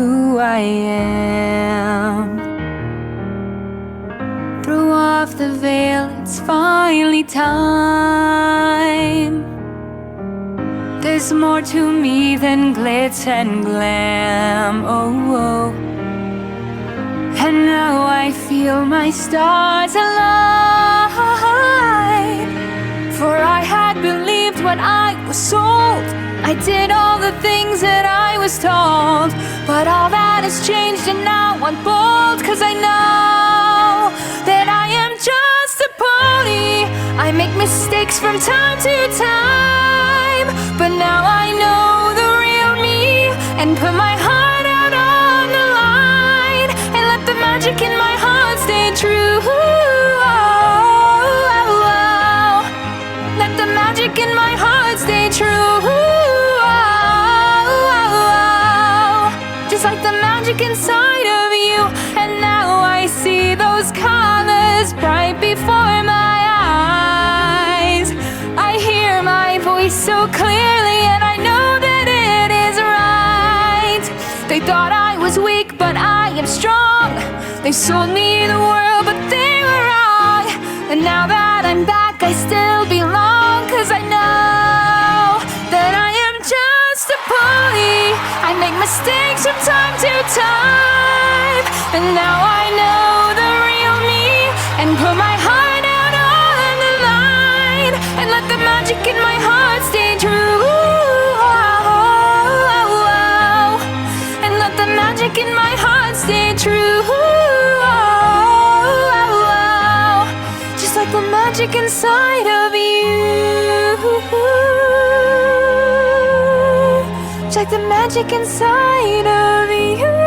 who I am. Throw off the veil, it's finally time. There's more to me than glitz and glam, oh, oh. And now I feel my stars align. For I had believed what I was sold. I did all the things that I was told. But all that has changed and now I'm bold. 'Cause I know that I am just a pony. I make mistakes from time to time, but now I know the real me and put my heart out on the line and let the magic in my heart stay true. Let the magic in my heart stay true. Just like the magic inside of you. And now I see those colors bright before my eyes. I hear my voice so clearly and I know that it is right. They thought I was weak, but I am strong. They sold me the world, but they were wrong. And now that I'm back, I still belong. 'Cause I know that I am just a pony. I make mistakes from time to time, and now I know the real me and put my heart out on the line and let the magic in my heart stay true. And let the magic in my heart stay true. Just like the magic inside of you. Just like the magic inside of you.